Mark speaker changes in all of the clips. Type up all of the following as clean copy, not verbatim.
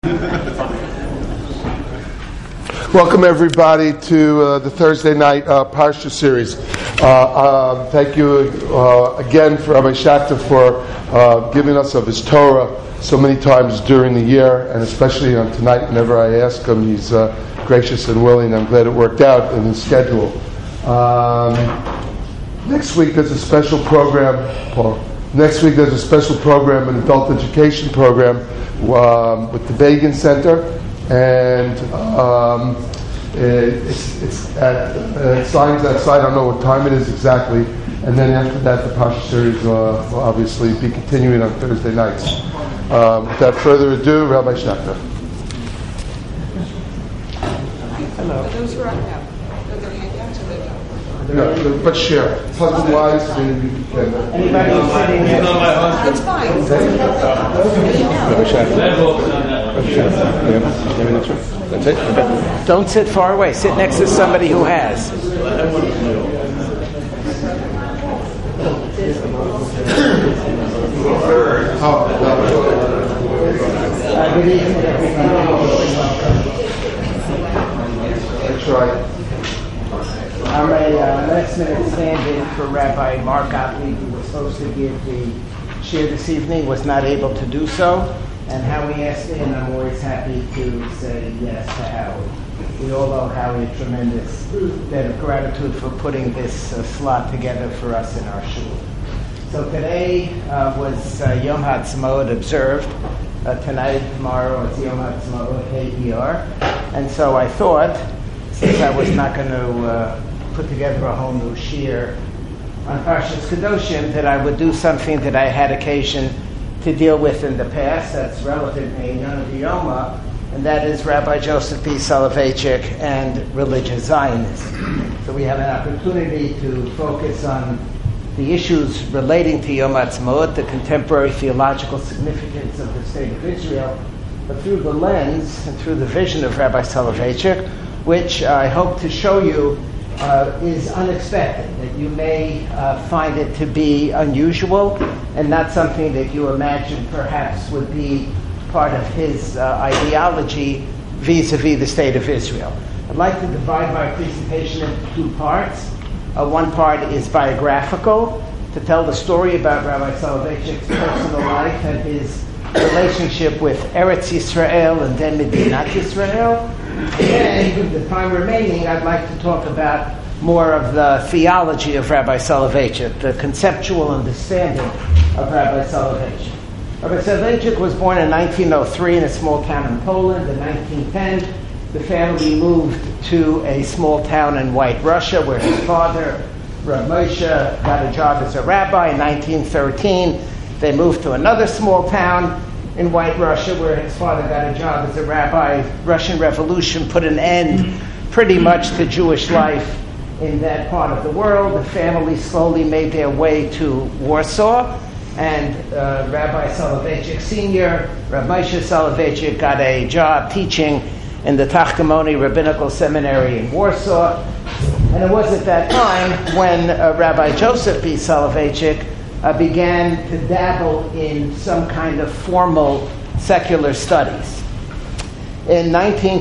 Speaker 1: Welcome everybody to the Thursday night Parsha series. Thank you again for Rabbi Schachter for giving us of his Torah so many times during the year, and especially on tonight. Whenever I ask him, he's gracious and willing. I'm glad it worked out in his schedule. Next week there's a special program, Paul. Next week there's a special program, an adult education program with the Begin Center. And it's at signs outside. I don't know what time it is exactly. And then after that, the Parsha series will obviously be continuing on Thursday nights. Without further ado, Rabbi Schachter.
Speaker 2: Hello. Those who are out, those are handouts or they're done?
Speaker 1: No, but share. Husband-wise, maybe we can.
Speaker 3: Anybody sitting here?
Speaker 2: It's fine.
Speaker 3: That's it? Okay. Don't sit far away. Sit next to somebody who has. Good evening, everybody.
Speaker 1: That's right.
Speaker 3: I'm a last-minute stand-in for Rabbi Mark Gottlieb, who was supposed to give the shir this evening, was not able to do so. And Howie asked me, and I'm always happy to say yes to Howie. We all owe Howie a tremendous debt of gratitude for putting this slot together for us in our shul. So today was Yom HaTzmaut observed. Tonight and tomorrow it's Yom HaTzmaut HER. And so I thought, since I was not going to put together a whole new shir on Parshas Kedoshim, that I would do something that I had occasion to deal with in the past that's relevant in Yom Yoma, and that is Rabbi Joseph B. Soloveitchik and religious Zionism. So we have an opportunity to focus on the issues relating to Yom HaTzmaut, the contemporary theological significance of the State of Israel, but through the lens and through the vision of Rabbi Soloveitchik, which I hope to show you is unexpected, that you may find it to be unusual and not something that you imagine perhaps would be part of his ideology vis-a-vis the State of Israel. I'd like to divide my presentation into two parts. One part is biographical, to tell the story about Rabbi Soloveitchik's personal life and his relationship with Eretz Yisrael and then Medinat Yisrael. And with the time remaining, I'd like to talk about more of the theology of Rabbi Soloveitchik, the conceptual understanding of Rabbi Soloveitchik. Rabbi Soloveitchik was born in 1903 in a small town in Poland. In 1910, the family moved to a small town in White Russia where his father, Rav Moshe, got a job as a rabbi. In 1913, they moved to another small town in White Russia, where his father got a job as a rabbi. Russian Revolution put an end pretty much to Jewish life in that part of the world. The family slowly made their way to Warsaw, and Rabbi Soloveitchik Sr., Rav Moshe Soloveitchik, got a job teaching in the Tachtomoni Rabbinical Seminary in Warsaw. And it was at that time when Rabbi Joseph B. Soloveitchik began to dabble in some kind of formal secular studies. In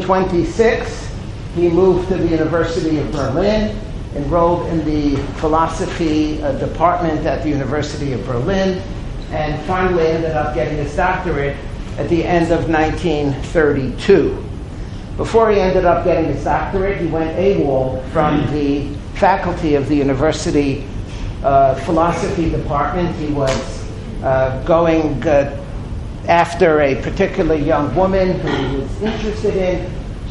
Speaker 3: 1926, he moved to the University of Berlin, enrolled in the philosophy department at the University of Berlin, and finally ended up getting his doctorate at the end of 1932. Before he ended up getting his doctorate, he went AWOL from the faculty of the university philosophy department. He was going after a particular young woman who he was interested in.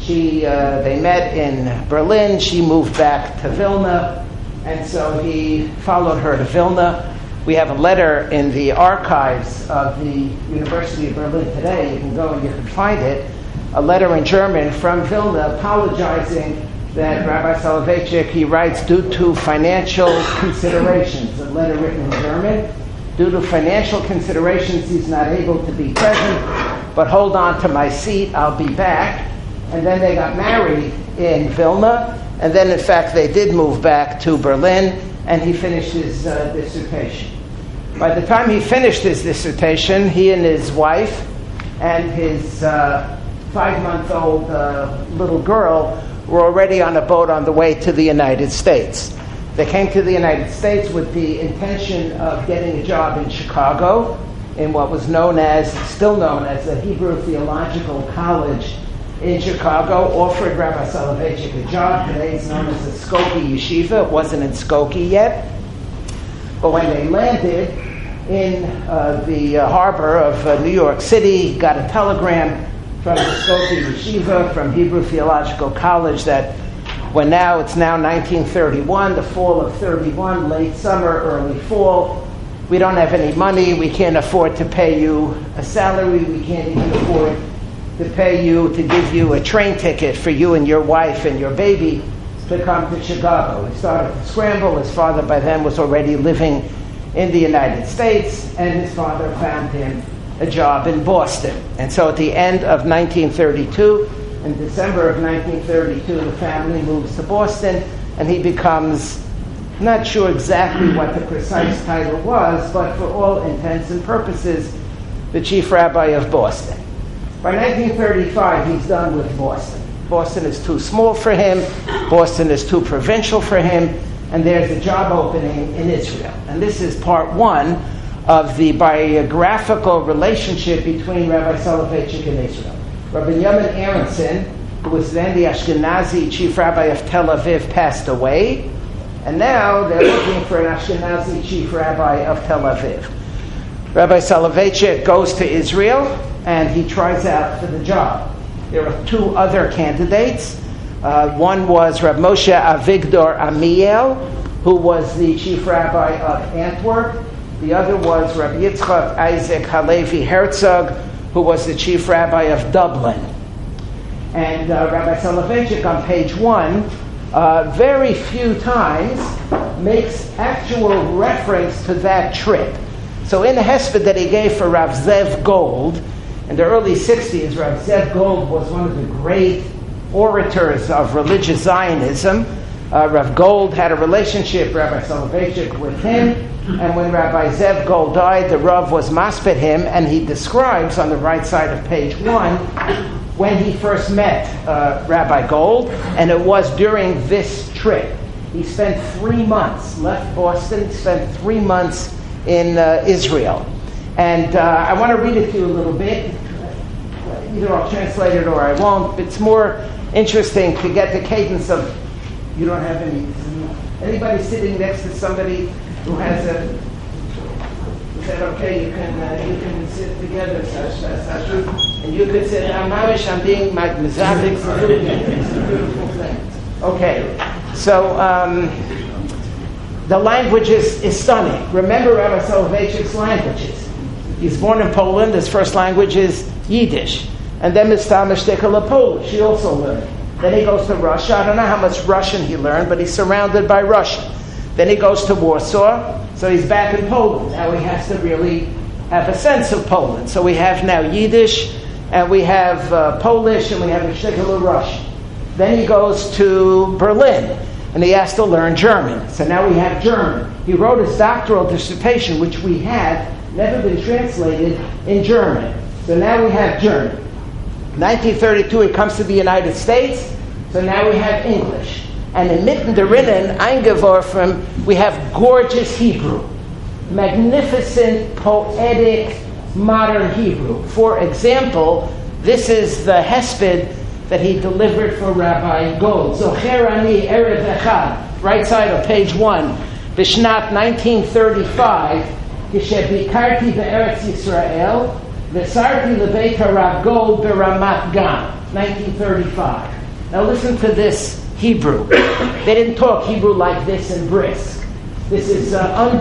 Speaker 3: They met in Berlin. She moved back to Vilna, and so he followed her to Vilna. We have a letter in the archives of the University of Berlin today. You can go and you can find it. A letter in German from Vilna apologizing that Rabbi Soloveitchik, he writes, due to financial considerations, a letter written in German, due to financial considerations, he's not able to be present, but hold on to my seat, I'll be back. And then they got married in Vilna, and then in fact they did move back to Berlin, and he finished his dissertation. By the time he finished his dissertation, he and his wife and his 5-month-old little girl were already on a boat on the way to the United States. They came to the United States with the intention of getting a job in Chicago, in what was still known as the Hebrew Theological College in Chicago, offered Rabbi Soloveitchik a job. Today it's known as the Skokie Yeshiva. It wasn't in Skokie yet. But when they landed in the harbor of New York City, got a telegram from the Skokie Yeshiva, from Hebrew Theological College, that it's now 1931, the fall of 31, late summer, early fall. We don't have any money. We can't afford to pay you a salary. We can't even afford to pay you, to give you a train ticket for you and your wife and your baby to come to Chicago. He started to scramble. His father by then was already living in the United States, and his father found him a job in Boston. And so at the end of 1932, in December of 1932, the family moves to Boston, and he becomes, not sure exactly what the precise title was, but for all intents and purposes, the chief rabbi of Boston. By 1935, he's done with Boston. Boston is too small for him. Boston is too provincial for him. And there's a job opening in Israel. And this is part one of the biographical relationship between Rabbi Soloveitchik and Israel. Rabbi Yemen Aronson, who was then the Ashkenazi chief rabbi of Tel Aviv, passed away. And now they're looking for an Ashkenazi chief rabbi of Tel Aviv. Rabbi Soloveitchik goes to Israel, and he tries out for the job. There are two other candidates. One was Rav Moshe Avigdor Amiel, who was the chief rabbi of Antwerp. The other was Rav Yitzchak Isaac Halevi Herzog, who was the chief rabbi of Dublin. And Rabbi Soloveitchik on page 1, very few times makes actual reference to that trip. So in the hesped that he gave for Rav Zev Gold, in the early 60s, Rav Zev Gold was one of the great orators of religious Zionism. Rav Gold had a relationship, Rabbi Soloveitchik, with him, and when Rabbi Zev Gold died, the Rav was masped him, and he describes on the right side of page 1 when he first met Rabbi Gold, and it was during this trip. He spent 3 months, left Boston, spent 3 months in Israel. And I want to read it to you a little bit. Either I'll translate it or I won't. It's more interesting to get the cadence of, you don't have anybody sitting next to somebody who has a, is that okay? You can sit together, Sasha, and you could sit, I'm being my Mizavik. It's a beautiful thing. Okay, so the language is stunning. Remember Rabbi Soloveitchik's languages. He's born in Poland. His first language is Yiddish. And then Mr. Shtekala Polish, he also learned. Then he goes to Russia. I don't know how much Russian he learned, but he's surrounded by Russian. Then he goes to Warsaw, so he's back in Poland. Now he has to really have a sense of Poland. So we have now Yiddish, and we have Polish, and we have Shtekala Russian. Then he goes to Berlin, and he has to learn German. So now we have German. He wrote his doctoral dissertation, which we have never been translated in German. So now we have German. 1932, he comes to the United States, so now we have English. And in mitten derinnen, eingeworfen, we have gorgeous Hebrew. Magnificent, poetic, modern Hebrew. For example, this is the hesped that he delivered for Rabbi Gold. Zocher ani erev echad, right side of page 1. Bishnat 1935, כשביקרתי בארץ ישראל, וסרתי לבית הרב גולד ברמת גן, 1935. Now listen to this Hebrew. They didn't talk Hebrew like this in Brisk. This is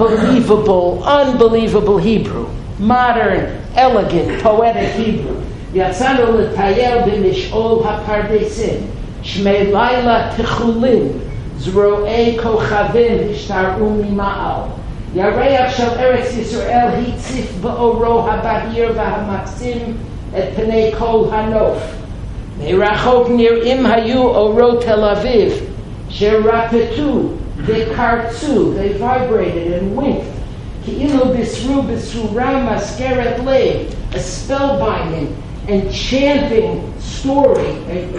Speaker 3: unbelievable Hebrew. Modern, elegant, poetic Hebrew. יצאנו לטייל במשעול הפרדסים, שמי לילה תחולים, זרועי כוכבים השתרעו ממעל. ירח של ארץ ישראל הציף באורו הבהיר והמקסים את פני כל הנוף. מרחוק נראים היו אורות תל אביב, שרטטו וקרצו, they vibrated and winked, כאילו בישרו בצורה מזכרת לב, a spellbinding, enchanting story,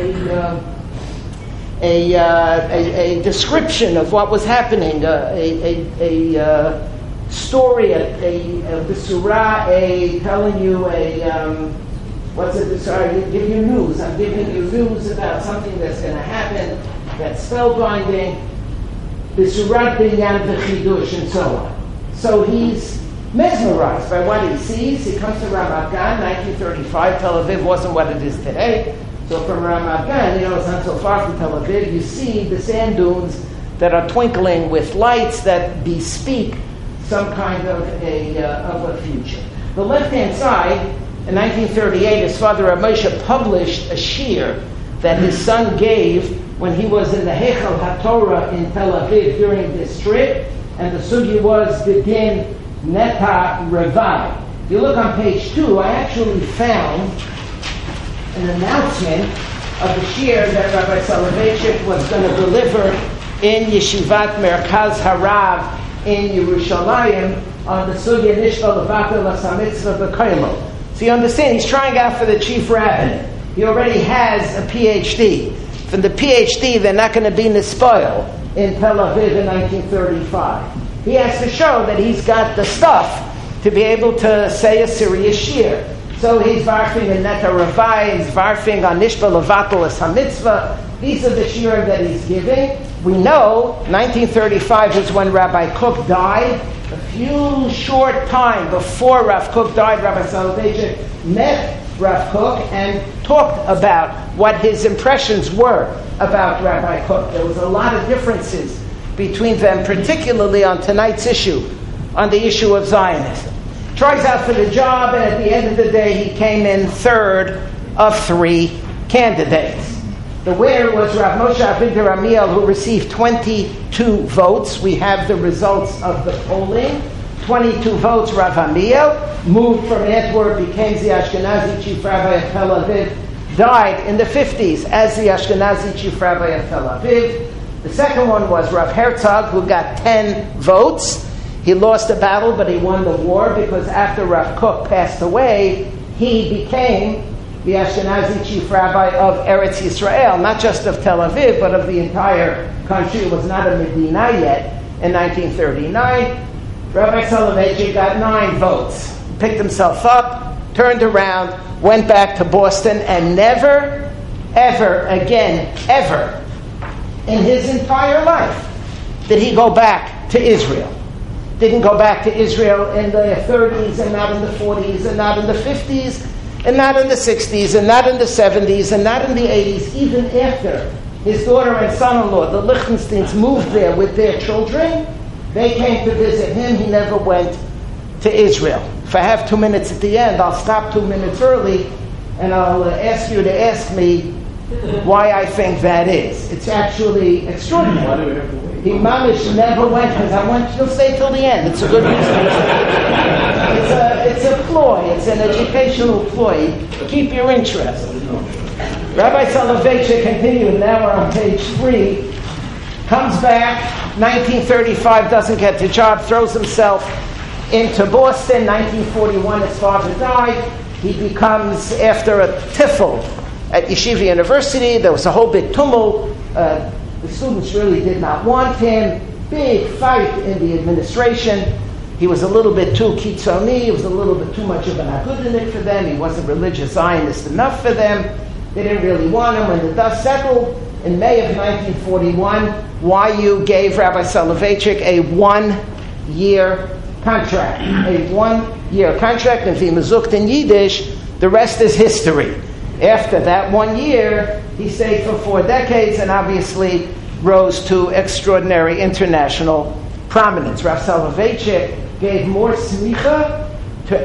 Speaker 3: a description of what was happening, a story, a Besurah, telling you what's a Besurah? I give you news. I'm giving you news about something that's going to happen, that's spellbinding, Besurah binyan v'chidush, and so on. So he's mesmerized by what he sees. He comes to Ramat Gan, 1935. Tel Aviv wasn't what it is today. So from Ramat Gan, it's not so far from Tel Aviv, you see the sand dunes that are twinkling with lights that bespeak some kind of a future. The left-hand side, in 1938, his father Rav Moshe published a shir that his son gave when he was in the Heichal HaTorah in Tel Aviv during this trip, and the sugi was B'din Neta Revai. If you look on page 2, I actually found an announcement of the shir that Rabbi Soloveitchik was going to deliver in Yeshivat Merkaz Harav in Yerushalayim on the Sugya Nishta Levatel HaSamitzvah B'Koylo. So you understand, he's trying out for the chief rabbinate. He already has a PhD. From the PhD, they're not going to be nispoil in Tel Aviv in 1935. He has to show that he's got the stuff to be able to say a serious shir. So he's varfing in Neta Ravai, he's varfing on Nishba Levatel HaSamitzvah. These are the shirim that he's giving. We know 1935 is when Rabbi Kook died. A few short time before Rav Kook died, Rabbi Soloveitchik met Rav Kook and talked about what his impressions were about Rabbi Kook. There was a lot of differences between them, particularly on tonight's issue, on the issue of Zionism. Tries out for the job, and at the end of the day, he came in third of 3 candidates. The winner was Rav Moshe Avinter Amiel, who received 22 votes. We have the results of the polling. 22 votes, Rav Amiel, moved from Antwerp, became the Ashkenazi chief rabbi of Tel Aviv, died in the 50s as the Ashkenazi chief rabbi of Tel Aviv. The second one was Rav Herzog, who got 10 votes. He lost the battle, but he won the war, because after Rav Kook passed away, he became the Ashkenazi chief rabbi of Eretz Yisrael, not just of Tel Aviv, but of the entire country. It was not a Medina yet in 1939. Rabbi Soloveitchik got 9 votes, picked himself up, turned around, went back to Boston, and never, ever again, ever, in his entire life, did he go back to Israel. Didn't go back to Israel in the 30s, and not in the 40s, and not in the 50s, and not in the 60s, and not in the 70s, and not in the 80s, even after his daughter and son-in-law, the Lichtensteins, moved there with their children. They came to visit him. He never went to Israel. If I have 2 minutes at the end, I'll stop 2 minutes early, and I'll ask you to ask me why I think that is. It's actually extraordinary. He mamish never went, because I want you to stay till the end. It's a good reason. It's a ploy. It's an educational ploy. Keep your interest. Rabbi Soloveitchik continued. Now we're on page 3. Comes back. 1935, doesn't get the job. Throws himself into Boston. 1941, his father died. He becomes, after a tiffle at Yeshiva University, there was a whole big tumult. The students really did not want him. Big fight in the administration. He was a little bit too kitzoni. He was a little bit too much of an agudanik for them. He wasn't religious Zionist enough for them. They didn't really want him. When the dust settled, in May of 1941, YU gave Rabbi Soloveitchik a 1-year contract. A 1-year contract. And if he mazukt in Yiddish, the rest is history. After that 1 year, he stayed for 4 decades and obviously rose to extraordinary international prominence. Rav Soloveitchik gave more smicha to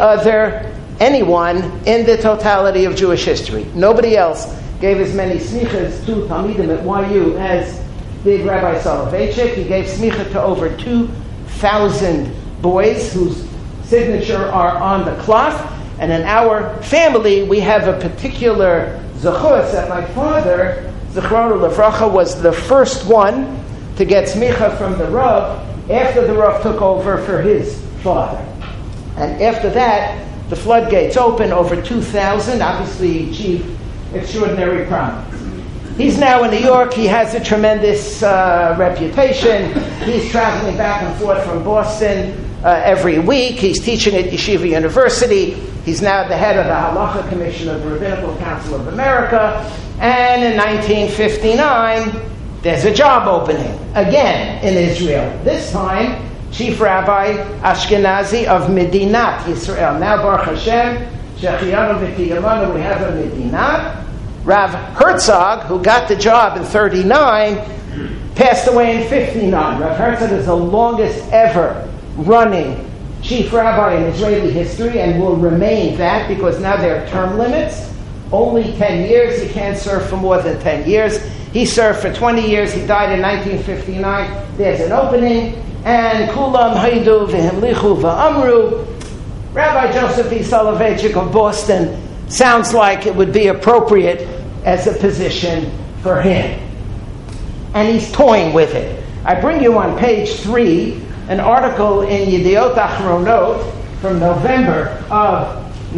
Speaker 3: anyone in the totality of Jewish history. Nobody else gave as many smichas to Talmidim at YU as did Rabbi Soloveitchik. He gave smicha to over 2,000 boys whose signature are on the cloth. And in our family, we have a particular zechus that my father, Zechronu Levracha, was the first one to get smicha from the Rav after the Rav took over for his father. And after that, The floodgates open, over 2,000, obviously achieved extraordinary prominence. He's now in New York. He has a tremendous reputation. He's traveling back and forth from Boston every week. He's teaching at Yeshiva University. He's now the head of the Halacha Commission of the Rabbinical Council of America. And in 1959, there's a job opening, again in Israel. This time, Chief Rabbi Ashkenazi of Medinat Yisrael. Now, Baruch Hashem, Shechianu v'Kiyamanu, we have a Medinat. Rav Herzog, who got the job in 39, passed away in 59. Rav Herzog is the longest ever running chief rabbi in Israeli history and will remain that because now there are term limits. Only 10 years. He can't serve for more than 10 years. He served for 20 years. He died in 1959. There's an opening. And Kulam Haidu v'Himlichu v'Amru. Rabbi Joseph E. Soloveitchik of Boston sounds like it would be appropriate as a position for him. And he's toying with it. I bring you on page 3 an article in Yediot Achronot from November of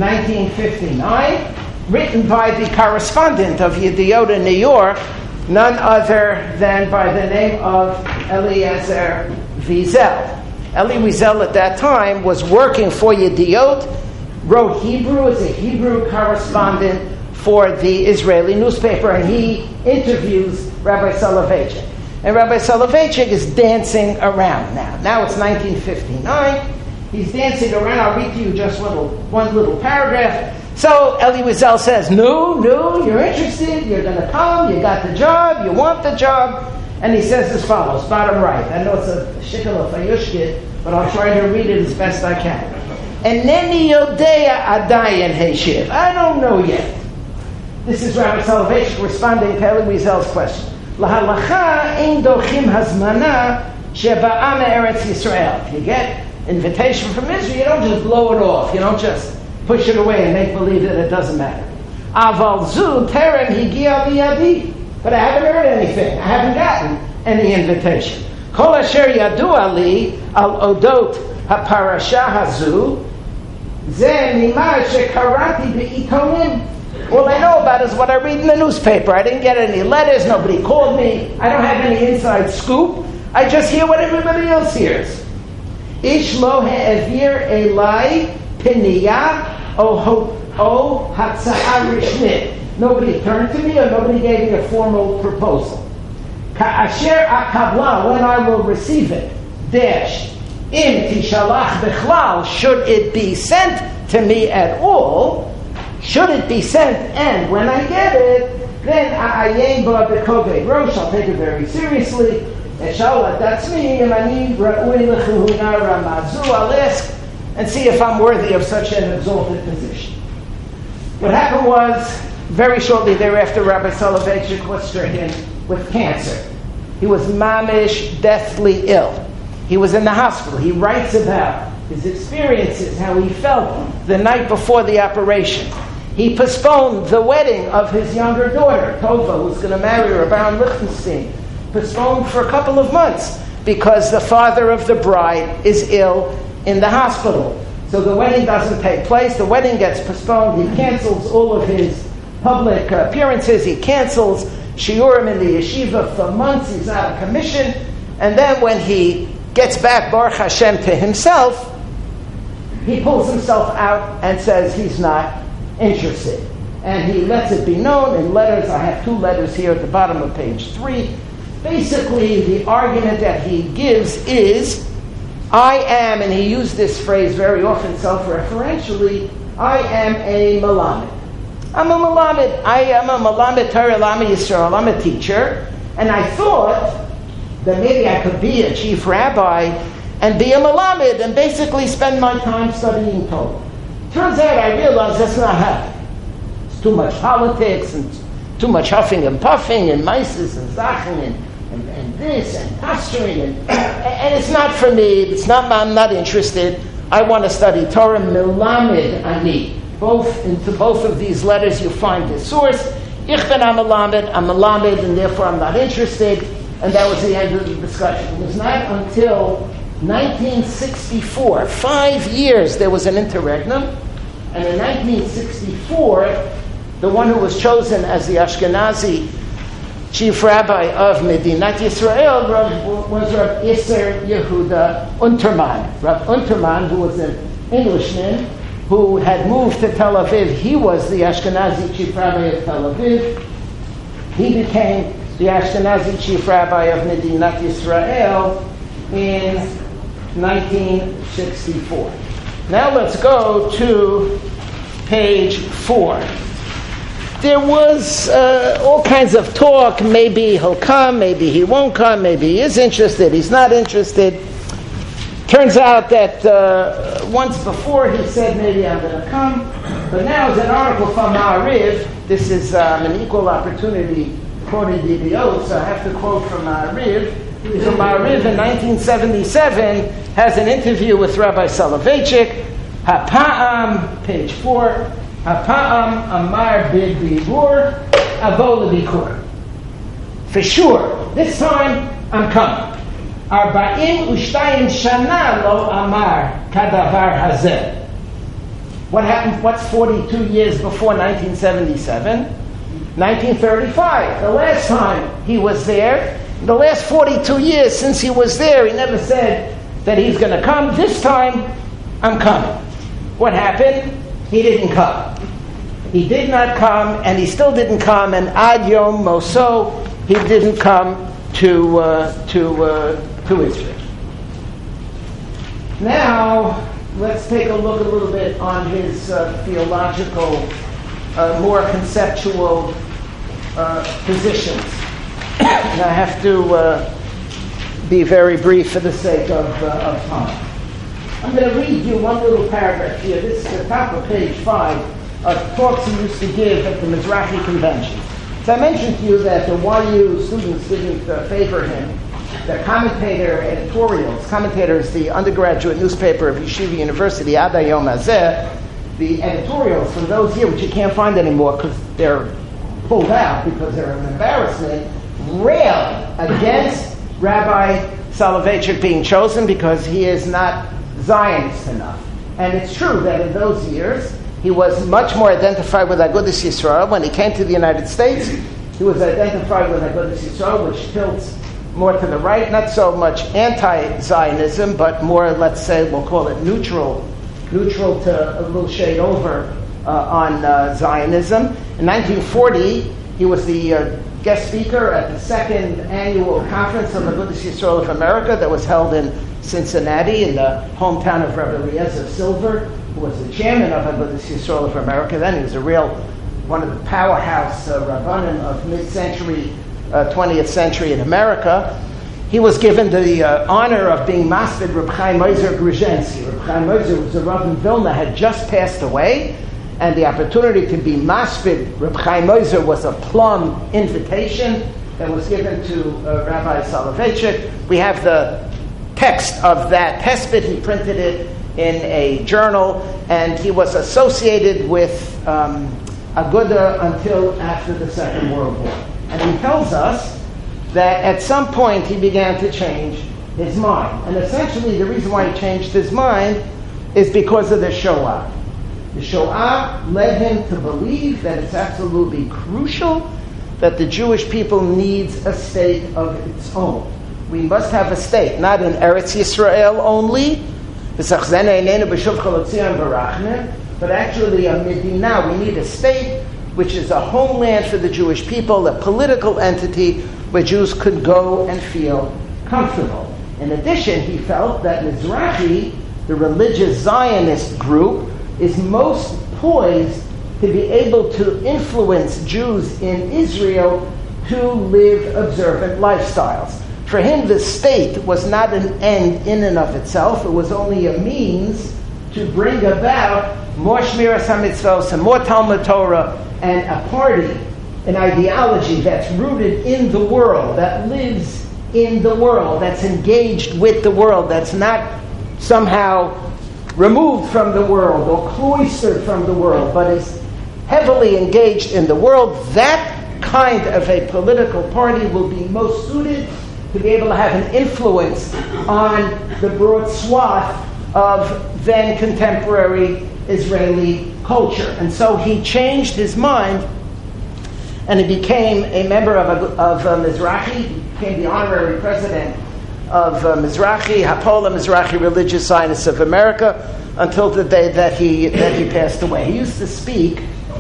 Speaker 3: 1959, written by the correspondent of Yediot in New York, none other than by the name of Eliezer Wiesel. Elie Wiesel at that time was working for Yediot, wrote Hebrew as a Hebrew correspondent for the Israeli newspaper, and he interviews Rabbi Soloveitchik. And Rabbi Soloveitchik is dancing around now. Now it's 1959. He's dancing around. I'll read to you just one little paragraph. So Elie Wiesel says, no, you're interested, you're going to come, you got the job, you want the job. And he says as follows, bottom right. I know it's a shikal of Fayushkit, but I'll try to read it as best I can. Eneni yodea adayin heishiv. I don't know yet. This is Rabbi Soloveitchik responding to Elie Wiesel's question. Lahalacha ein dochim hazmana sheba'a me'eretz Yisrael. If you get invitation from Israel, you don't just blow it off. You don't just push it away and make believe that it doesn't matter. Aval zu terem higia biyadi. But I haven't heard anything. I haven't gotten any invitation. Kol asher yadua li al odot haparasha hazu ze mima shekarati be'itonim. All I know about is what I read in the newspaper. I didn't get any letters. Nobody called me. I don't have any inside scoop. I just hear what everybody else hears. Ish lo ha'evir elai piniyah o hatza'a rishnit. Nobody turned to me or nobody gave me a formal proposal. Ka'asher akabla, when I will receive it. Dash. Im tishalach bechlal, should it be sent to me at all. Should it be sent, and when I get it, then A'ayin ba b'kovei rosh, I'll take it very seriously. Eshal, that's me, and ani ra'ui l'chuhuna ramazu, I'll ask and see if I'm worthy of such an exalted position. What happened was, very shortly thereafter, Rabbi Soloveitchik was stricken with cancer. He was mamish, deathly ill. He was in the hospital. He writes about his experiences, how he felt the night before the operation. He postponed the wedding of his younger daughter, Tova, who's going to marry Rabban Lichtenstein. Postponed for a couple of months because the father of the bride is ill in the hospital. So the wedding doesn't take place. The wedding gets postponed. He cancels all of his public appearances. He cancels shiurim in the yeshiva for months. He's out of commission. And then when he gets back, Baruch Hashem, to himself, he pulls himself out and says he's not interested. And he lets it be known in letters. I have 2 letters here at the bottom of page 3. Basically, the argument that he gives is, I am, and he used this phrase very often self-referentially, I am a Melamed. I'm a Melamed. I am a Melamed Torah Lama Yisrael. I'm a teacher. And I thought that maybe I could be a chief rabbi and be a Melamed and basically spend my time studying Torah. Turns out I realized that's not happening. It's too much politics and too much huffing and puffing and mices and zachen and this and pastoring and it's not for me. It's not. I'm not interested. I want to study Torah. Melamed ani. Into both of these letters you find the source. Ich ben a Melamed. I'm Melamed and therefore I'm not interested. And that was the end of the discussion. It was not until 1964, 5 years, there was an interregnum. And in 1964, the one who was chosen as the Ashkenazi chief rabbi of Medinat Yisrael was Rav Isser Yehuda Unterman. Rav Unterman, who was an Englishman who had moved to Tel Aviv, he was the Ashkenazi chief rabbi of Tel Aviv. He became the Ashkenazi chief rabbi of Medinat Yisrael in 1964. Now let's go to page 4. There was all kinds of talk. Maybe he'll come, maybe he won't come, maybe he is interested, he's not interested. Turns out that once before he said maybe I'm going to come, but now there's an article from Ma'ariv. This is an equal opportunity quoted DBO, so I have to quote from Ma'ariv. So Ma'ariv in 1977 has an interview with Rabbi Soloveitchik. Hapa'am, page 4. Hapa'am amar b'dibur avo lebikur. For sure, this time I'm coming. Arba'im u'shtayim shana lo amar kadavar hazeh. What happened? What's 42 years before 1977? 1935. The last time he was there. The last 42 years since he was there, he never said that he's going to come. This time, I'm coming. What happened? He didn't come. He did not come, and he still didn't come, and ad yom moso, he didn't come to Israel. Now, let's take a look a little bit on his theological, more conceptual positions. And I have to be very brief for the sake of time. I'm going to read you one little paragraph here. This is the top of page 5 of talks he used to give at the Mizrahi Convention. So I mentioned to you that the YU students didn't favor him. The commentator editorials, Commentator is the undergraduate newspaper of Yeshiva University, Ad Hayom Hazeh. The editorials from those here, which you can't find anymore because they're pulled out because they're an embarrassment, railed against Rabbi Soloveitchik being chosen because he is not Zionist enough. And it's true that in those years, he was much more identified with Agudas Yisrael. When he came to the United States, he was identified with Agudas Yisrael, which tilts more to the right, not so much anti-Zionism, but more, let's say, we'll call it neutral to a little shade over on Zionism. In 1940, he was the guest speaker at the second annual conference of Agudas Yisrael of America that was held in Cincinnati, in the hometown of Rabbi Eliezer Silver, who was the chairman of Agudas Yisrael of America. Then he was one of the powerhouse rabbanim of mid-century, 20th century in America. He was given the honor of being Masfid Reb Chaim Ozer Grzhensky. Reb Chaim Ozer was a Rav in Vilna, had just passed away, and the opportunity to be Masfid Reb Chaim Ozer was a plum invitation that was given to Rabbi Soloveitchik. We have the text of that tespit. He printed it in a journal, and he was associated with Aguda until after the Second World War. And he tells us that at some point he began to change his mind. And essentially the reason why he changed his mind is because of the Shoah. The Shoah led him to believe that it's absolutely crucial that the Jewish people needs a state of its own. We must have a state, not in Eretz Yisrael only, but actually a Medina. We need a state which is a homeland for the Jewish people, a political entity where Jews could go and feel comfortable. In addition, he felt that Mizrahi, the religious Zionist group, is most poised to be able to influence Jews in Israel to live observant lifestyles. For him, the state was not an end in and of itself. It was only a means to bring about more Shmiras HaMitzvos and more Talmud Torah and a party, an ideology that's rooted in the world, that lives in the world, that's engaged with the world, that's not somehow removed from the world or cloistered from the world, but is heavily engaged in the world. That kind of a political party will be most suited to be able to have an influence on the broad swath of then contemporary Israeli culture. And so he changed his mind, and he became a member of Mizrahi. He became the honorary president of Mizrahi, Hapola Mizrahi Religious Zionists of America, until the day that he passed away. He used to speak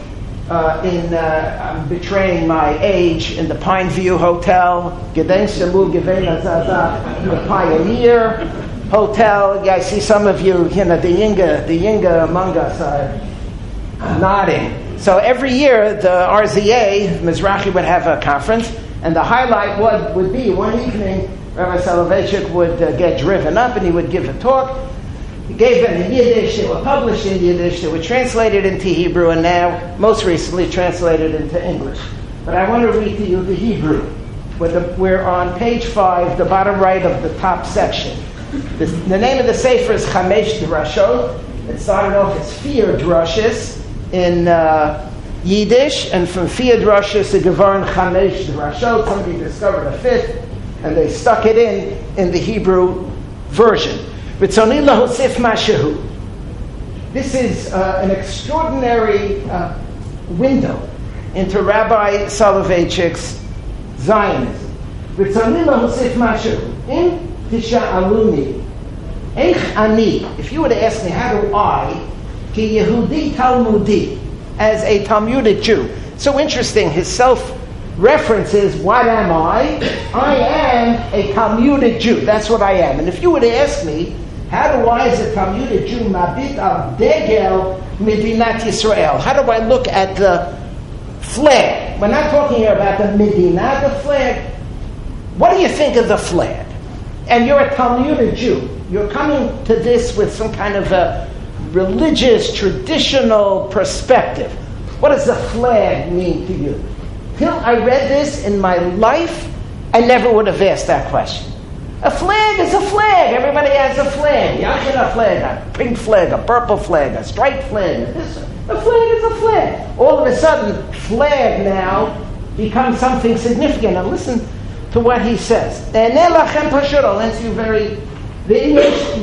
Speaker 3: I'm betraying my age, in the Pine View Hotel, Gedenk Shemu Gevena Zaza, the Pioneer Hotel. Yeah, I see some of you, the Yinga among us are nodding. So every year, the RZA, Mizrahi, would have a conference, and the highlight would be one evening, Rabbi Soloveitchik would get driven up and he would give a talk. He gave them in Yiddish, they were published in Yiddish, they were translated into Hebrew, and now, most recently, translated into English. But I want to read to you the Hebrew. We're on page 5, the bottom right of the top section. The name of the Sefer is Chamesh Drashot. It started off as Fear Drushes in Yiddish, and from Fear Drushes to Gevarn Chamesh Drashot, somebody discovered a fifth, and they stuck it in the Hebrew version. This is an extraordinary window into Rabbi Soloveitchik's Zionism. If you were to ask me, how do I, ki Yehudi Talmudi, as a Talmudic Jew? So interesting, his self-reference is, what am I? I am a Talmudic Jew. That's what I am. And if you were to ask me, how do I, as a Talmudic Jew, mabit al degel Medinat Yisrael? How do I look at the flag? We're not talking here about the Medina, the flag. What do you think of the flag? And you're a Talmudic Jew. You're coming to this with some kind of a religious, traditional perspective. What does the flag mean to you? Till I read this in my life, I never would have asked that question. A flag is a flag. Everybody has a flag. Yachid flag, a pink flag, a purple flag, a striped flag. A flag is a flag. All of a sudden, flag now becomes something significant. Now listen to what he says. I'll answer you very... You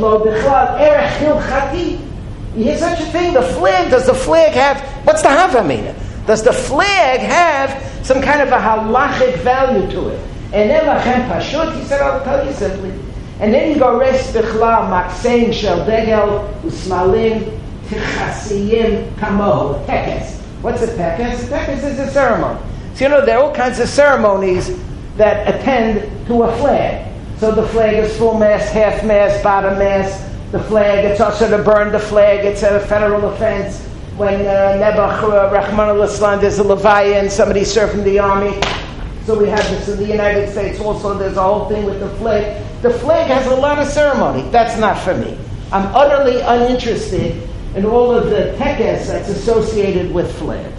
Speaker 3: hear such a thing? The flag, does the flag have... What's the Havamina? Does the flag have some kind of a halachic value to it? And then lachem pashut, he said, I'll tell you simply. And then you go rest bichla maksein shel degel usmalim tichasiyim kamoh. Tekes. What's a tekes? A tekes is a ceremony. So there are all kinds of ceremonies that attend to a flag. So the flag is full mast, half mast, bottom mast. The flag, it's also to burn the flag. It's a federal offense. When Nebuch Rahman al-Islam, there's a Levaya and somebody served in the army. So we have this in the United States also. There's a whole thing with the flag. The flag has a lot of ceremony. That's not for me. I'm utterly uninterested in all of the tekes that's associated with flags.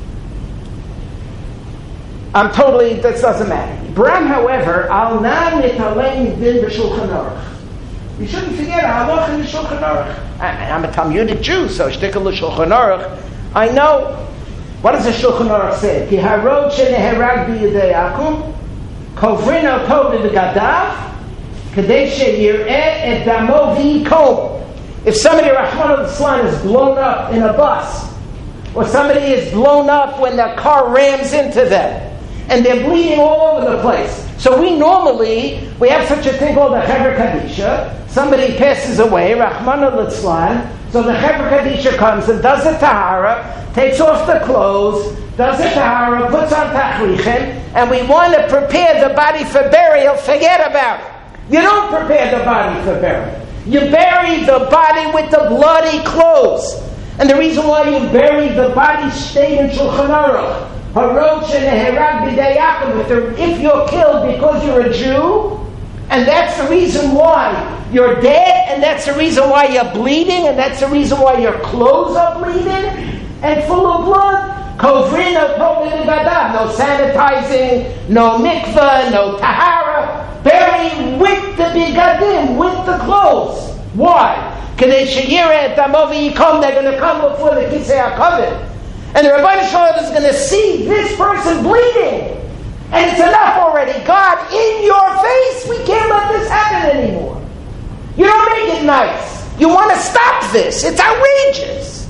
Speaker 3: That doesn't matter. Bram, however, al na nitalem din b'shulchan aruch. You shouldn't forget halacha in the Shulchan Aruch. I'm a Talmudic Jew, so shtickle the Shulchan Aruch. I know. What does the Shulchan Aruch say? Ki harod sheneherag b'yedei akum, kovrin al tov v'gadav, kadei sheyireh et damo v'yikom. If somebody, Rahman al-Islam, is blown up in a bus, or somebody is blown up when their car rams into them, and they're bleeding all over the place. So we have such a thing called the Chevra Kadisha. Somebody passes away, Rahman al-Islam, so the Chevra Kadisha comes and does a tahara, takes off the clothes, does a tahara, puts on tachrichen, and we want to prepare the body for burial. Forget about it. You don't prepare the body for burial. You bury the body with the bloody clothes. And the reason why you bury the body stayed in Shulchan Aruch. If you're killed because you're a Jew, and that's the reason why you're dead, and that's the reason why you're bleeding, and that's the reason why your clothes are bleeding and full of blood, no sanitizing, no mikvah, no tahara, bury with the bigadim, with the clothes. Why? They're going to come before the Kisei HaKavod. And the Rebbeinu Shalom is going to see this person bleeding. And it's enough already. God, in your face, we can't let this happen anymore. You don't make it nice. You want to stop this. It's outrageous.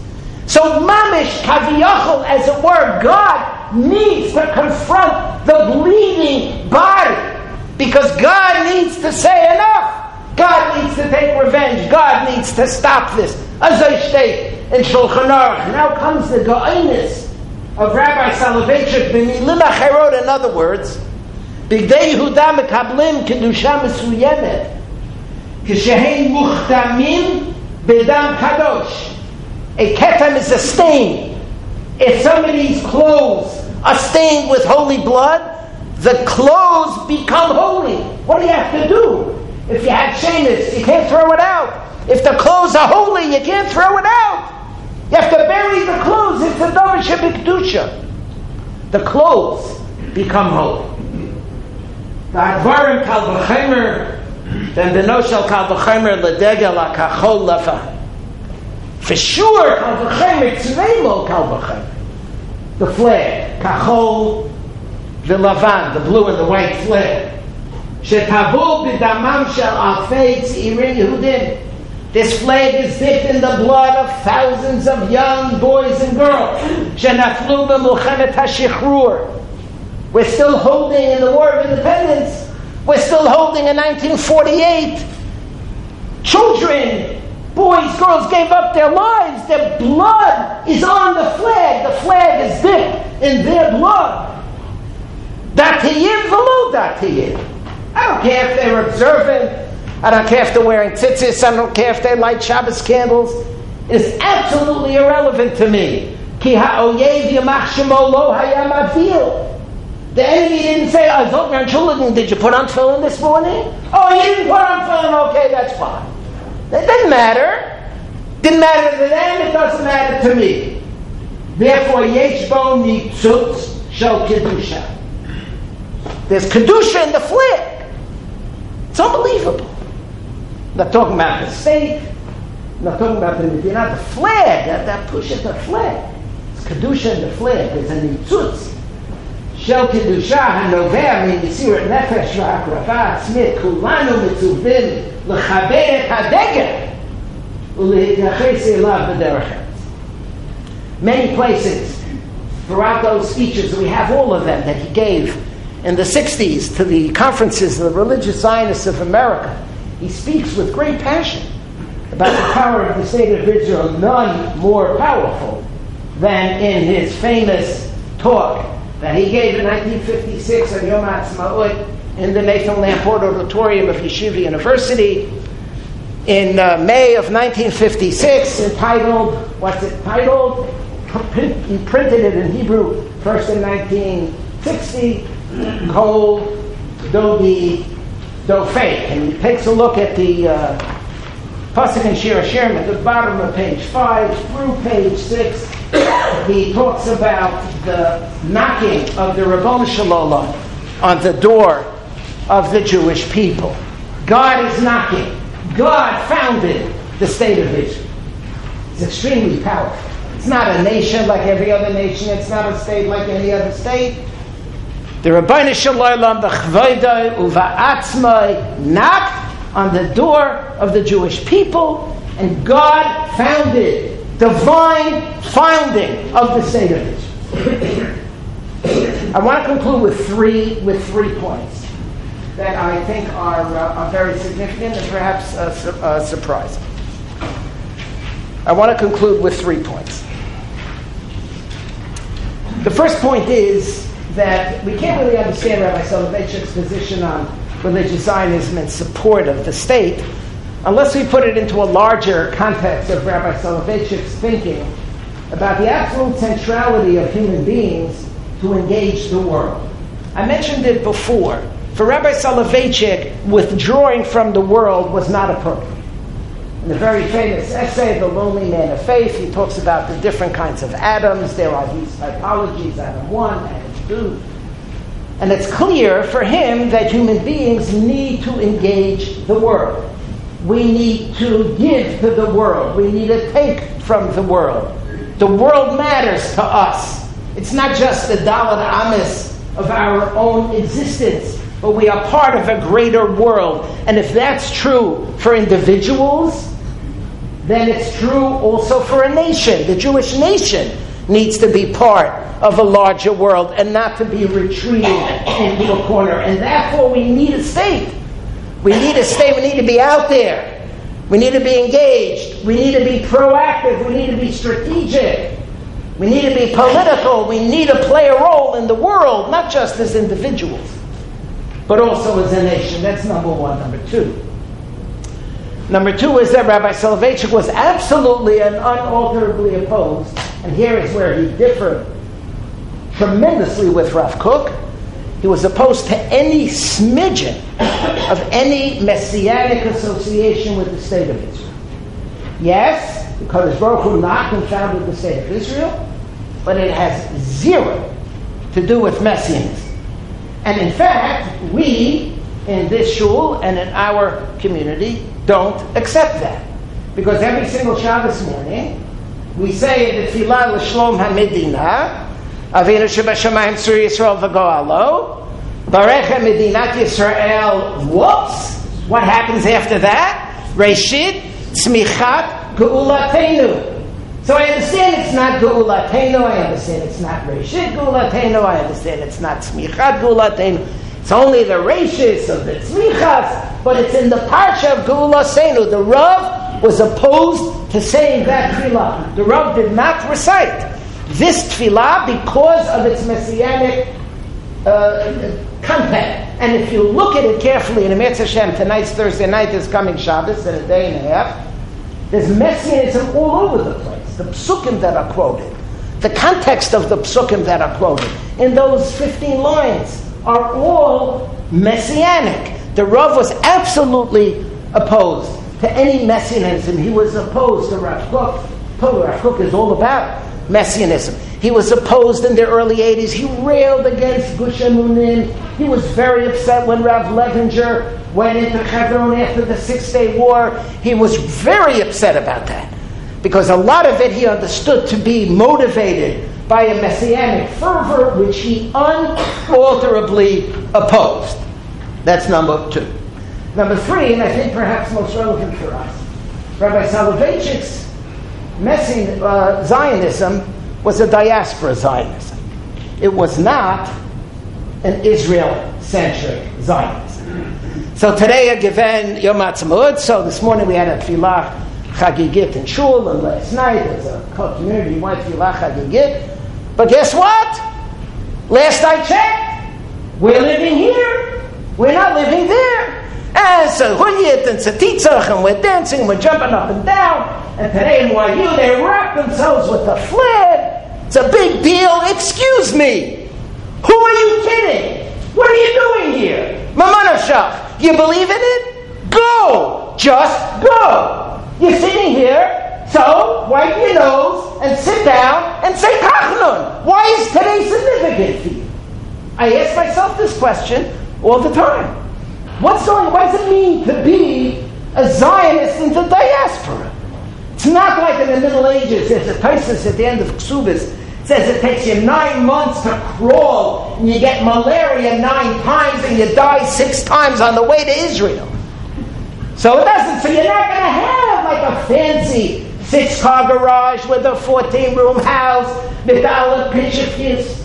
Speaker 3: So mamish kaviyachol, as it were, God needs to confront the bleeding body because God needs to say enough. God needs to take revenge. God needs to stop this. As I state in Shulchan Aruch, now comes the ga'inus of Rabbi Soloveitchik b'milim acherot. In other words, b'gdei Yehuda mekablim kedusha mesuyemet kishehem muchtamim b'dam kadosh. A ketam is a stain. If somebody's clothes are stained with holy blood, the clothes become holy. What do you have to do? If you have shemis, you can't throw it out. If the clothes are holy, you can't throw it out. You have to bury the clothes. It's a davar shebikdusha. The clothes become holy. The advarim kal v'chemer, then the noshel kal v'chemer ledegel akachol lafa. For sure, kal v'chemer tzreimo kal v'chemer. The flag, kachol v'lavan, the blue and the white flag. Shetavul b'damam shel alfei tz'irin Yehudim. This flag is dipped in the blood of thousands of young boys and girls. Shenaflu b'milchemet hashichrur. We're still holding in the War of Independence. We're still holding in 1948. Children, boys, girls gave up their lives. Their blood is on the flag. The flag is dipped in their blood. Datiyim v'lo datiyim. I don't care if they're observant. I don't care if they're wearing tzitzis. I don't care if they light Shabbos candles. It is absolutely irrelevant to me. Ki ha'oyev yamach shemo lo hayam avil. The enemy didn't say, did you put on tefillin this morning? Oh, you didn't put on tefillin? Okay, that's fine. That doesn't matter. Didn't matter to them, it doesn't matter to me. Therefore, yesh bo nitzutz shel kedusha. There's kedusha in the flag. It's unbelievable. I'm not talking about the state. I'm not talking about the Medina. The flag, that pushes the flag. It's kedusha in the flag. There's a nitzutz. Shel kedusha hanoveh min yisirat nefesh v'akrava atzmit kulanu mitzuvim lechaber et hadegel uleityaches elav b'derech eretz. Many places throughout those speeches, we have all of them that he gave in the 60s to the conferences of the religious Zionists of America. He speaks with great passion about the power of the state of Israel, none more powerful than in his famous talk that he gave in 1956 at Yom HaAtzmaut in the Nathan Lamport Auditorium of Yeshiva University in May of 1956, entitled, what's it titled? He printed it in Hebrew first in 1960, Kol Dodi Dofek. And he takes a look at the Pasuk in Shir Hashirim at the bottom of page 5 through page 6. He talks about the knocking of the Ribono Shel Olam on the door of the Jewish people. God is knocking. God founded the state of Israel. It's extremely powerful. It's not a nation like every other nation. It's not a state like any other state. The Ribono Shel Olam b'chvodo uva'atzmai knocked on the door of the Jewish people, and God founded divine founding of the state of Israel. I want to conclude with three points that I think are very significant and perhaps surprising. I want to conclude with 3 points. The first point is that we can't really understand Rabbi Soloveitchik's position on religious Zionism and support of the state unless we put it into a larger context of Rabbi Soloveitchik's thinking about the absolute centrality of human beings to engage the world. I mentioned it before. For Rabbi Soloveitchik, withdrawing from the world was not appropriate. In the very famous essay, The Lonely Man of Faith, he talks about the different kinds of atoms. There are these typologies, atom 1, atom 2. And it's clear for him that human beings need to engage the world. We need to give to the world. We need to take from the world. The world matters to us. It's not just the Dalet Amis of our own existence, but we are part of a greater world. And if that's true for individuals, then it's true also for a nation. The Jewish nation needs to be part of a larger world and not to be retreating into a corner. And therefore we need a state. We need a state. We need to be out there. We need to be engaged. We need to be proactive. We need to be strategic. We need to be political. We need to play a role in the world, not just as individuals, but also as a nation. That's number one. Number two. Number two is that Rabbi Soloveitchik was absolutely and unalterably opposed, and here is where he differed tremendously with Rav Kook. He was opposed to any smidgen of any messianic association with the state of Israel. Yes, because Baruch Hu not confounded the state of Israel, but it has zero to do with messianism. And in fact, we in this shul and in our community don't accept that. Because every single Shabbos morning, we say the Tefillah L'Shlom HaMedina, Avinu Shebashamayim Tzur Yisrael V'Go'alo, Barecha Medinat Yisrael, whoops, what happens after that? Reshit Tzmichat Ge'ulatenu. So I understand it's not Ge'ulatenu, I understand it's not Reshit Ge'ulatenu, I understand it's not Tzmichat Ge'ulatenu. It's only the reshis of the tzmichas, but it's in the parsha of Ge'ulasenu. The Rav was opposed to saying that tefillah. The Rav did not recite this tefillah because of its messianic content. And if you look at it carefully, in Emetz Hashem, tonight's Thursday night is coming Shabbos in a day and a half, there's messianism all over the place. The psukim that are quoted, the context of the psukim that are quoted, in those 15 lines, are all messianic. The Rav was absolutely opposed to any messianism. He was opposed to Rav Kook. Rav Kook is all about messianism. He was opposed in the early 80s. He railed against Gush Emunim. He was very upset when Rav Levinger went into Hebron after the 6-Day War. He was very upset about that, because a lot of it he understood to be motivated by a messianic fervor which he unalterably opposed. That's number two. Number three, and I think perhaps most relevant for us, Rabbi Soloveitchik's Zionism was a diaspora Zionism. It was not an Israel-centric Zionism. So today, given Yom Ha'atzmaut, so this morning we had a tefillah chagigit in shul, and last night there's a community-wide tefillah chagigit. But guess what? Last I checked, we're living here. We're not living there. And so Hunyit and Tzatitzach, and we're dancing, we're jumping up and down. And today in YU, they wrap themselves with a flag. It's a big deal. Excuse me. Who are you kidding? What are you doing here? Mamanashach, you believe in it? Go. Just go. You're sitting here. So, wipe your nose and sit down and say Tachnun. Why is today significant for you? I ask myself this question all the time. What does it mean to be a Zionist in the diaspora? It's not like in the Middle Ages. There's a thesis at the end of Ksubis. It says it takes you 9 months to crawl, and you get malaria 9 times, and you die 6 times on the way to Israel. So you're not going to have like a fancy 6-car garage with a 14-room house, medallic pitchifis.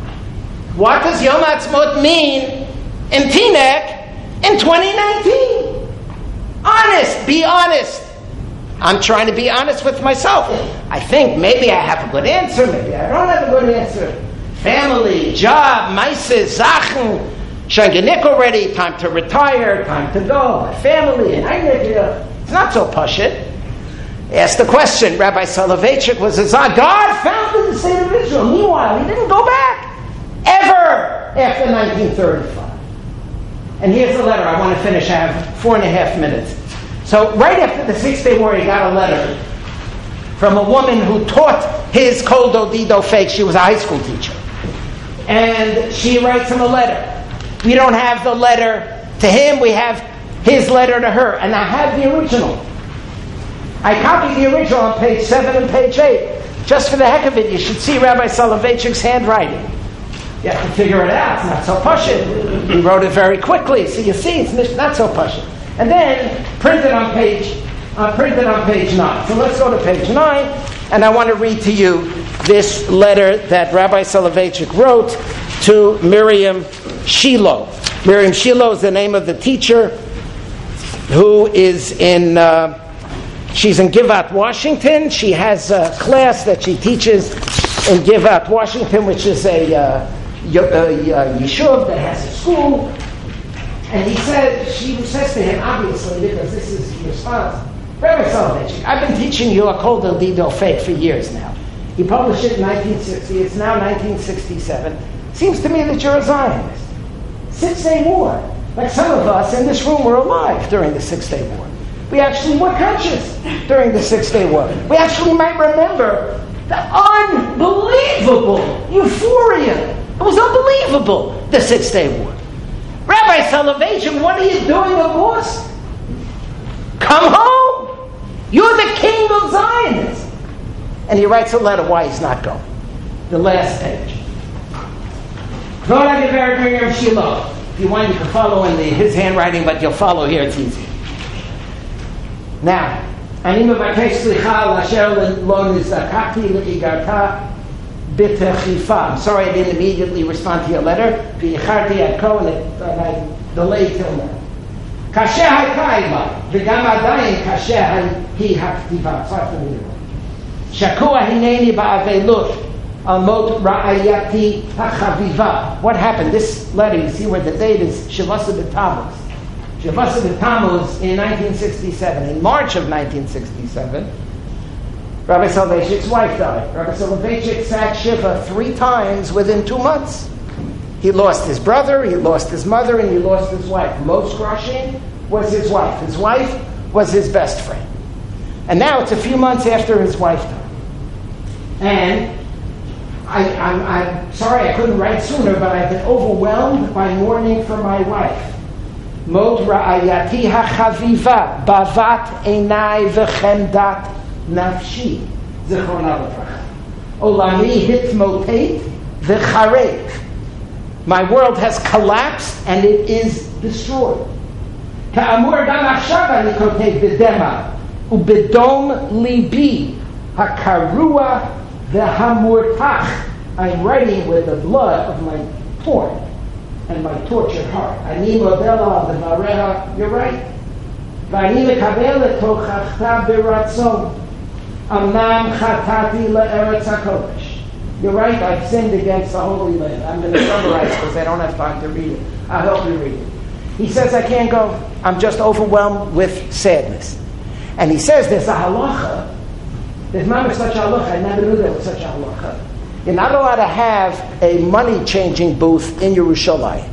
Speaker 3: What does Yom Ha'atzmaut mean in Teaneck in 2019? Honest, be honest. I'm trying to be honest with myself. I think maybe I have a good answer, maybe I don't have a good answer. Family, job, meises, Sachen, Shanganik already, time to retire, time to go, my family, and it's not so pashut. Ask the question. Rabbi Soloveitchik was a Zion. God founded the state of Israel. Meanwhile, he didn't go back ever after 1935. And here's the letter. I want to finish. I have 4.5 minutes. So right after the 6-Day War, he got a letter from a woman who taught his Kol Dodido fake. She was a high school teacher. And she writes him a letter. We don't have the letter to him. We have his letter to her. And I have the original. I copied the original on page 7 and page 8. Just for the heck of it, you should see Rabbi Soloveitchik's handwriting. You have to figure it out. It's not so pashut. He wrote it very quickly. So you see, it's not so pashut. And then, printed on page printed on page 9. So let's go to page 9, and I want to read to you this letter that Rabbi Soloveitchik wrote to Miriam Shiloh. Miriam Shiloh is the name of the teacher who is she's in Givat, Washington. She has a class that she teaches in Givat, Washington, which is a yeshuv that has a school. And she says to him, obviously, because this is his response, Rabbi Soloveitchik, I've been teaching you a Kol Del Didol Fake for years now. He published it in 1960. It's now 1967. Seems to me that you're a Zionist. Six-Day War. Like some of us in this room were alive during the Six-Day War. We actually were conscious during the Six-Day War. We actually might remember the unbelievable euphoria. It was unbelievable, the Six-Day War. Rabbi Soloveitchik, what are you doing at Boston? Come home. You're the king of Zionists. And he writes a letter why he's not going. The last page. If you want, you can follow in his handwriting, but you'll follow here, it's easy. Now, I'm sorry I didn't immediately respond to your letter. And I delayed till now. What happened? This letter, you see where the date is Shavasa B'Tammuz. Shavasa B'Tammuz in 1967. In March of 1967, Rabbi Soloveitchik's wife died. Rabbi Soloveitchik sat Shiva 3 times within 2 months. He lost his brother, he lost his mother, and he lost his wife. Most crushing was his wife. His wife was his best friend. And now it's a few months after his wife died. And I'm sorry I couldn't write sooner, but I've been overwhelmed by mourning for my wife. Mot ra'ayati ha'chaviva bavat einai v'chemdat nafshi zichrona l'bracha. Olami hitmotet v'charev. My world has collapsed and it is destroyed. Ka'amur gam achshav ani kotev b'dema u'bedom libi ha'karua v'hamurtach. I'm writing with the blood of my torn and my tortured heart. Ani modela v'vareha. You're right. V'ani mekabel et tochachta b'ratzon. Amnam chatati le'eretz hakodesh. You're right. I've sinned against the Holy Land. I'm going to summarize because I don't have time to read it. I'll help you read it. He says I can't go. I'm just overwhelmed with sadness. And he says there's a halacha. There's not such a halacha. I never knew there was such a halacha. You're not allowed to have a money-changing booth in Yerushalayim.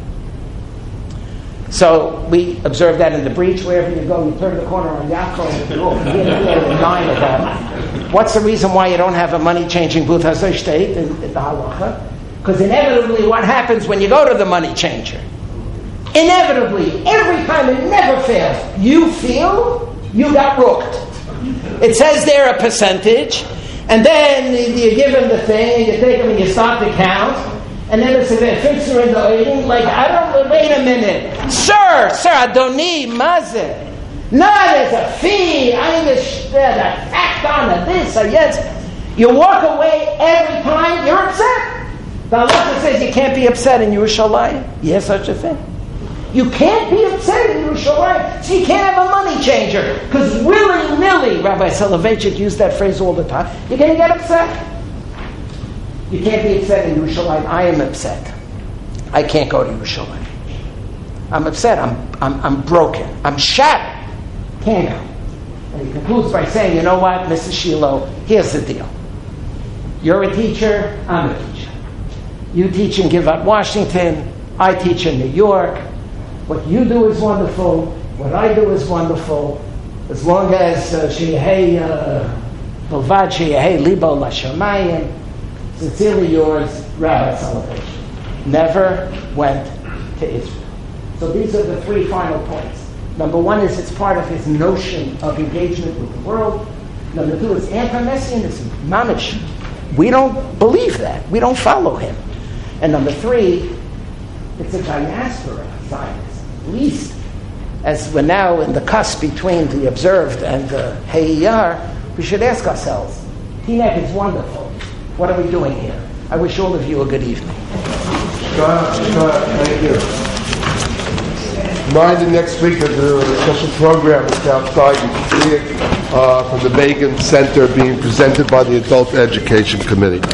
Speaker 3: So we observe that in the breach. Wherever you go, you turn the corner on Yaakov, and you get 9 of them. What's the reason why you don't have a money-changing booth, as they state in the halacha? Because inevitably what happens when you go to the money changer? Inevitably, every time, it never fails, you feel you got rooked. It says there a percentage, and then you give him the thing, and you take him and you start to count, and then it's a fixer in the eating, like, wait a minute. Sir, Adoni, Mazin. No, there's a fee, there's a tacked on this or yes. You walk away every time, you're upset. The halacha says you can't be upset in Yerushalayim. Yes, such a thing. You can't be upset in Yerushalayim, so you can't have a money changer. Because willy-nilly, Rabbi Soloveitchik used that phrase all the time, you're going to get upset. You can't be upset in Yerushalayim. I am upset. I can't go to Yerushalayim. I'm upset. I'm broken. I'm shattered. Can't go. And he concludes by saying, you know what, Mrs. Shiloh, here's the deal. You're a teacher, I'm a teacher. You teach in Givat, Washington. I teach in New York. What you do is wonderful. What I do is wonderful. As long as Sheyehei Bilvad Sheyehei Libo Lashamayim. Sincerely yours, Rabbi Soloveitchik. Never went to Israel. So these are the 3 final points. Number 1 is it's part of his notion of engagement with the world. Number 2 is anti-messianism. Mamish. We don't believe that. We don't follow him. And number 3, it's a diaspora Zionism. At least as we're now in the cusp between the observed and the Hey we should ask ourselves, Teaneck is wonderful. What are we doing here? I wish all of you a good evening.
Speaker 1: Thank you. Mind the next week there's a special program that's outside. You can see it from the Megan Center being presented by the Adult Education Committee.